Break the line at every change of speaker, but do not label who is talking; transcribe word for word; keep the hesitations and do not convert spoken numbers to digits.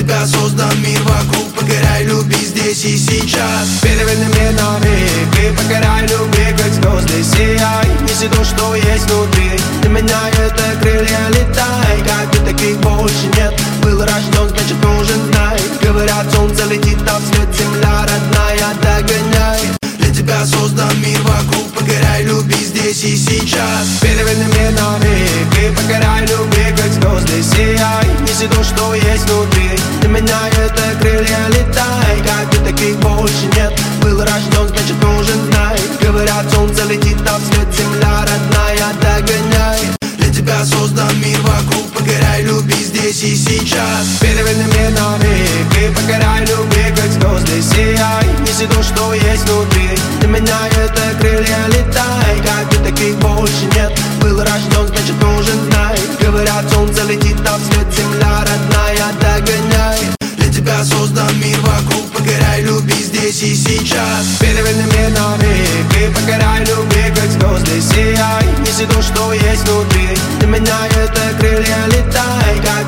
тебя создан мир вокруг. Покоряй, люби здесь и сейчас.
Переверни мир на миг и покоряй, люби, как звезды сияй. Неси то, что есть внутри, для меня это крылья, летай. Как бы таких больше нет, был рожден, значит нужен знай. Говорят, солнце летит, а вслед земля родная, догоняй.
Для тебя создан мир вокруг. Покоряй, люби здесь и сейчас.
Переверни мир на миг и покоряй, люби, как звезды сияй. Неси то, что есть внутри, для меня это крылья, летай. Как бы таких больше нет, был рожден, значит нужен знай. Говорят, солнце летит, а вслед земля родная, догоняй.
Для тебя создан мир вокруг. Покоряй, люби здесь и сейчас.
Переверни мир на миг и покоряй, люби, как звезды сияй. Неси то, что есть внутри, для меня это крылья, летай. Как бы таких больше нет, был рожден, значит нужен знай. Говорят, солнце летит, а вслед земля родная, догоняй.
Для тебя создан мир вокруг. Покоряй, люби здесь и сейчас.
Переверни мир на миг и покоряй, люби, как звезды сияй. Неси то, что есть внутри, для меня это крылья, летай. Как